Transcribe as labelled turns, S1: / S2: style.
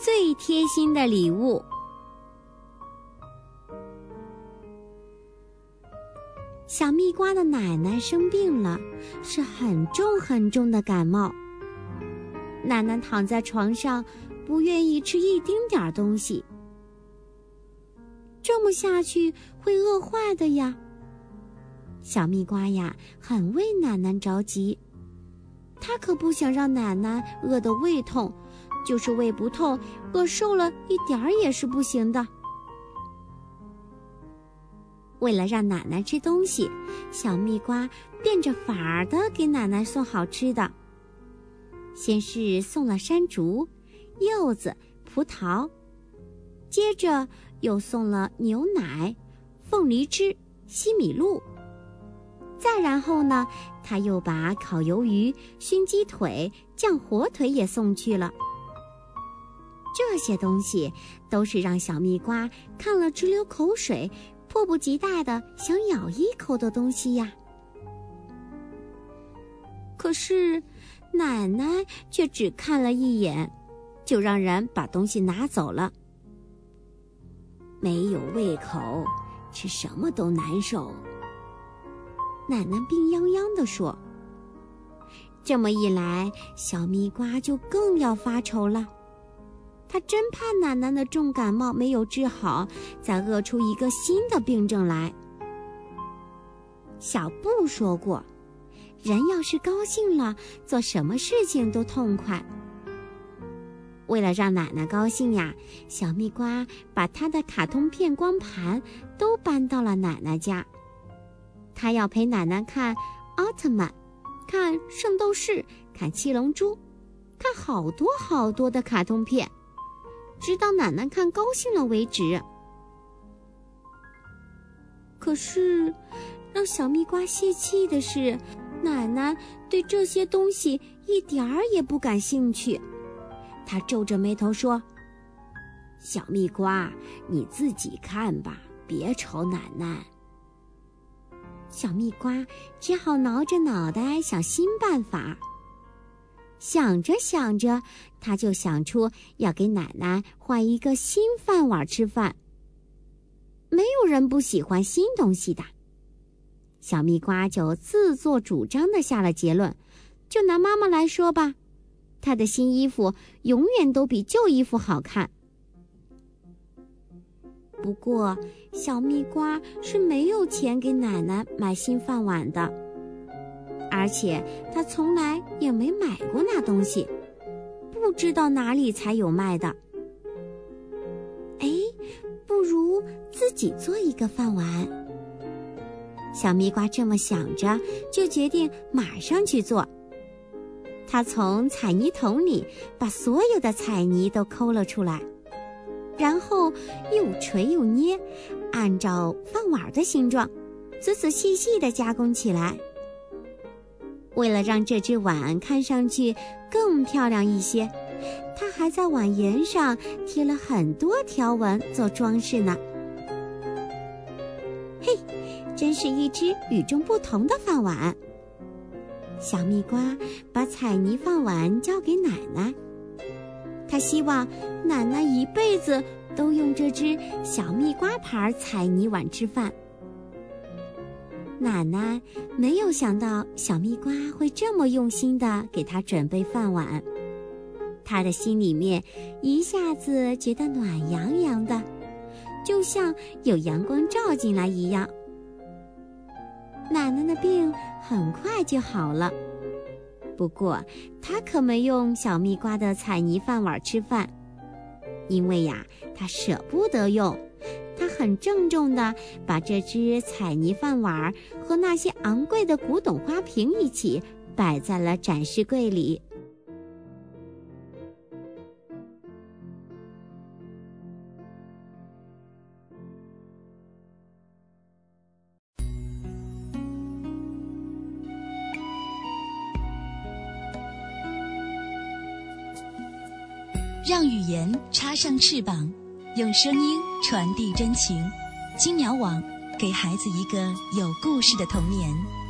S1: 最贴心的礼物。小蜜瓜的奶奶生病了，是很重很重的感冒。奶奶躺在床上，不愿意吃一丁点儿东西。这么下去会饿坏的呀。小蜜瓜呀，很为奶奶着急。他可不想让奶奶饿得胃痛，就是胃不痛，饿瘦了一点儿也是不行的。为了让奶奶吃东西，小蜜瓜变着法儿的给奶奶送好吃的。先是送了山竹、柚子、葡萄，接着又送了牛奶、凤梨汁、西米露。再然后呢，他又把烤鱿鱼、熏鸡腿、酱火腿也送去了。这些东西都是让小蜜瓜看了直流口水，迫不及待地想咬一口的东西呀。可是奶奶却只看了一眼，就让人把东西拿走了。没有胃口，吃什么都难受。奶奶病殃殃地说。这么一来，小蜜瓜就更要发愁了。他真怕奶奶的重感冒没有治好，再饿出一个新的病症来。小布说过，人要是高兴了，做什么事情都痛快。为了让奶奶高兴呀，小蜜瓜把他的卡通片光盘都搬到了奶奶家。他要陪奶奶看奥特曼，看圣斗士，看七龙珠，看好多好多的卡通片，直到奶奶看高兴了为止。可是让小蜜瓜泄气的是，奶奶对这些东西一点儿也不感兴趣。她皱着眉头说：小蜜瓜，你自己看吧，别吵奶奶。小蜜瓜只好挠着脑袋想新办法。想着想着，他就想出要给奶奶换一个新饭碗吃饭。没有人不喜欢新东西的。小蜜瓜就自作主张地下了结论，就拿妈妈来说吧，她的新衣服永远都比旧衣服好看。不过小蜜瓜是没有钱给奶奶买新饭碗的，而且他从来也没买过那东西，不知道哪里才有卖的。不如自己做一个饭碗。小蜜瓜这么想着，就决定马上去做。他从彩泥桶里把所有的彩泥都抠了出来，然后又捶又捏，按照饭碗的形状仔仔细细地加工起来。为了让这只碗看上去更漂亮一些，他还在碗沿上贴了很多条纹做装饰呢。嘿，真是一只与众不同的饭碗。小蜜瓜把彩泥饭碗交给奶奶，他希望奶奶一辈子都用这只小蜜瓜牌彩泥碗吃饭。奶奶没有想到小蜜瓜会这么用心地给她准备饭碗，她的心里面一下子觉得暖洋洋的，就像有阳光照进来一样。奶奶的病很快就好了，不过她可没用小蜜瓜的彩泥饭碗吃饭，因为呀，她舍不得用。他很郑重地把这只彩泥饭碗和那些昂贵的古董花瓶一起摆在了展示柜里。
S2: 让语言插上翅膀，用声音传递真情。金鸟网，给孩子一个有故事的童年。